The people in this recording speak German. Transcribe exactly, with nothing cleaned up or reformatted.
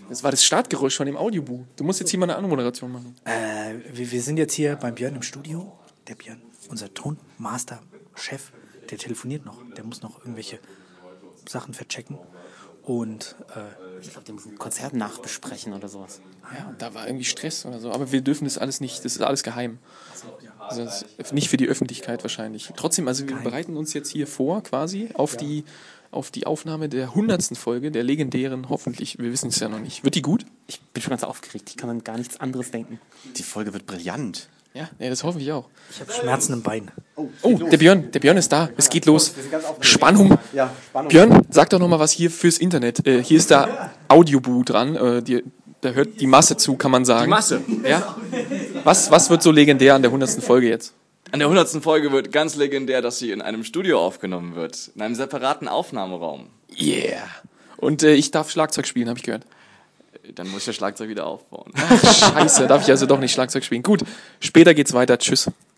Das war das Startgeräusch von dem Audiobu. Du musst jetzt hier mal eine Anmoderation machen. Äh, wir, wir sind jetzt hier beim Björn im Studio. Der Björn, unser Tonmaster-Chef, der telefoniert noch. Der muss noch irgendwelche Sachen verchecken. Und äh, ich glaube, der muss ein Konzert nachbesprechen oder sowas. Ja, da war irgendwie Stress oder so. Aber wir dürfen das alles nicht, das ist alles geheim. Also das ist nicht für die Öffentlichkeit wahrscheinlich. Trotzdem, also wir bereiten uns jetzt hier vor quasi auf, ja. die, auf die Aufnahme der hundertsten Folge, der legendären, hoffentlich, wir wissen es ja noch nicht. Wird die gut? Ich bin schon ganz aufgeregt, ich kann an gar nichts anderes denken. Die Folge wird brillant. Ja, ja, das hoffe ich auch. Ich habe Schmerzen im Bein. Oh, oh der Björn, der Björn ist da. Es geht los. Spannung. Ja, Spannung. Björn, sag doch nochmal was hier fürs Internet. Äh, hier ist der Audiobu dran. Äh, die, da hört die Masse zu, kann man sagen. Die Masse? Ja. Was, was wird so legendär an der hundertsten Folge jetzt? An der hundertsten Folge wird ganz legendär, dass sie in einem Studio aufgenommen wird. In einem separaten Aufnahmeraum. Yeah. Und äh, ich darf Schlagzeug spielen, habe ich gehört. Dann muss ich das Schlagzeug wieder aufbauen. Ach, scheiße, darf ich also doch nicht Schlagzeug spielen. Gut, später geht's weiter. Tschüss.